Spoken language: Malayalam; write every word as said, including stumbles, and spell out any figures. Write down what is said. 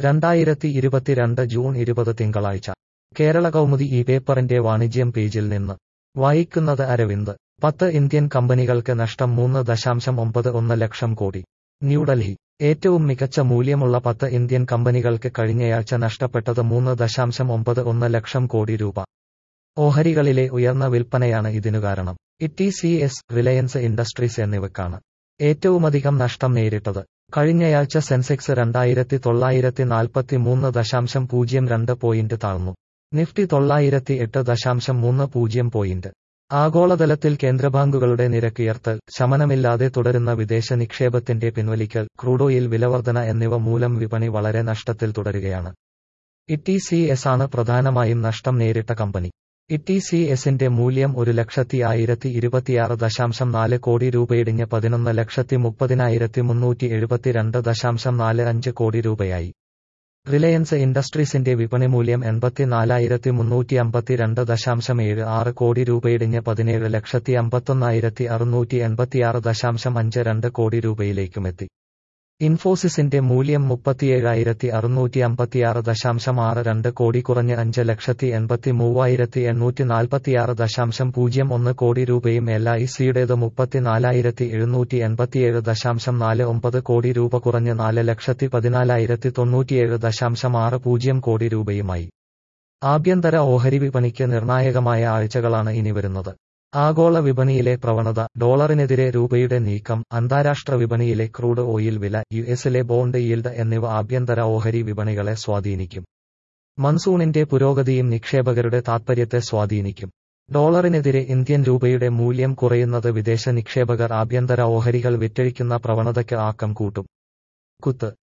രണ്ടായിരത്തി ഇരുപത്തിരണ്ട് ജൂൺ ഇരുപത് തിങ്കളാഴ്ച കേരള കൗമുദി ഈ പേപ്പറിന്റെ വാണിജ്യം പേജിൽ നിന്ന് വായിക്കുന്നത് അരവിന്ദ്. പത്ത് ഇന്ത്യൻ കമ്പനികൾക്ക് നഷ്ടം മൂന്ന് ദശാംശം ഒമ്പത് ഒന്ന് ലക്ഷം കോടി. ന്യൂഡൽഹി. ഏറ്റവും മികച്ച മൂല്യമുള്ള പത്ത് ഇന്ത്യൻ കമ്പനികൾക്ക് കഴിഞ്ഞയാഴ്ച നഷ്ടപ്പെട്ടത് മൂന്ന് ദശാംശം ഒമ്പത് ഒന്ന് ലക്ഷം കോടി രൂപ. ഓഹരികളിലെ ഉയർന്ന വിൽപ്പനയാണ് ഇതിനു കാരണം. T C S, Reliance Industries എന്നിവയ്ക്കാണ് ഏറ്റവുമധികം നഷ്ടം നേരിട്ടത്. കഴിഞ്ഞയാഴ്ച സെൻസെക്സ് രണ്ടായിരത്തി തൊള്ളായിരത്തി നാൽപ്പത്തി മൂന്ന് ദശാംശം പൂജ്യം രണ്ട് പോയിന്റ് താഴ്ന്നു. നിഫ്റ്റി തൊള്ളായിരത്തി എട്ട് ദശാംശം മൂന്ന് പൂജ്യം പോയിന്റ്. ആഗോളതലത്തിൽ കേന്ദ്രബാങ്കുകളുടെ നിരക്കുയർത്തൽ, ശമനമില്ലാതെ തുടരുന്ന വിദേശ നിക്ഷേപത്തിന്റെ പിൻവലിക്കൽ, ക്രൂഡോയിൽ വിലവർധന എന്നിവ മൂലം വിപണി വളരെ നഷ്ടത്തിൽ തുടരുകയാണ്. ടി സി എസ് ആണ് പ്രധാനമായും നഷ്ടം നേരിട്ട കമ്പനി. ടി സി എസിന്റെ മൂല്യം ഒരു ലക്ഷത്തി ആയിരത്തി ഇരുപത്തിയാറ് ദശാംശം നാല് കോടി രൂപയിടിഞ്ഞ് പതിനൊന്ന് ലക്ഷത്തി മുപ്പതിനായിരത്തി മുന്നൂറ്റി എഴുപത്തിരണ്ട് ദശാംശം നാല് അഞ്ച് കോടി രൂപയായി. റിലയൻസ് ഇൻഡസ്ട്രീസിന്റെ വിപണി മൂല്യം എൺപത്തിനാലായിരത്തി മുന്നൂറ്റി അമ്പത്തിരണ്ട് ദശാംശം ഏഴ് ആറ് കോടി രൂപയിടിഞ്ഞ് പതിനേഴ് ലക്ഷത്തി അമ്പത്തൊന്നായിരത്തി അറുന്നൂറ്റി എൺപത്തിയാറ് ദശാംശം അഞ്ച് രണ്ട് കോടി രൂപയിലേക്കുമെത്തി. ഇൻഫോസിസിന്റെ മൂല്യം മുപ്പത്തിയേഴായിരത്തി അറുന്നൂറ്റി അമ്പത്തിയാറ് ദശാംശം ആറ് രണ്ട് കോടി കുറഞ്ഞ് അഞ്ച് ലക്ഷത്തി എൺപത്തി മൂവായിരത്തി എണ്ണൂറ്റി നാൽപ്പത്തിയാറ് ദശാംശം പൂജ്യം ഒന്ന് കോടി രൂപയും എൽ ഐ സിയുടേത് മുപ്പത്തിനാലായിരത്തി എഴുന്നൂറ്റി എൺപത്തിയേഴ് ദശാംശം നാല് ഒമ്പത് കോടി രൂപ കുറഞ്ഞ് നാല് ലക്ഷത്തി പതിനാലായിരത്തി തൊണ്ണൂറ്റിയേഴ് ദശാംശം ആറ് പൂജ്യം കോടി രൂപയുമായി. ആഭ്യന്തര ഓഹരി വിപണിക്ക് നിർണായകമായ ആഴ്ചകളാണ് ഇനി വരുന്നത്. ആഗോള വിപണിയിലെ പ്രവണത, ഡോളറിനെതിരെ രൂപയുടെ നീക്കം, അന്താരാഷ്ട്ര വിപണിയിലെ ക്രൂഡ് ഓയിൽ വില, യു എസിലെ ബോണ്ട് യീൽഡ് എന്നിവ ആഭ്യന്തര ഓഹരി വിപണികളെ സ്വാധീനിക്കും. മൺസൂണിന്റെ പുരോഗതിയും നിക്ഷേപകരുടെ താൽപര്യത്തെ സ്വാധീനിക്കും. ഡോളറിനെതിരെ ഇന്ത്യൻ രൂപയുടെ മൂല്യം കുറയുന്നത് വിദേശ നിക്ഷേപകർ ആഭ്യന്തര ഓഹരികൾ വിറ്റഴിക്കുന്ന പ്രവണതയ്ക്ക് ആക്കം കൂട്ടും. കുത്ത്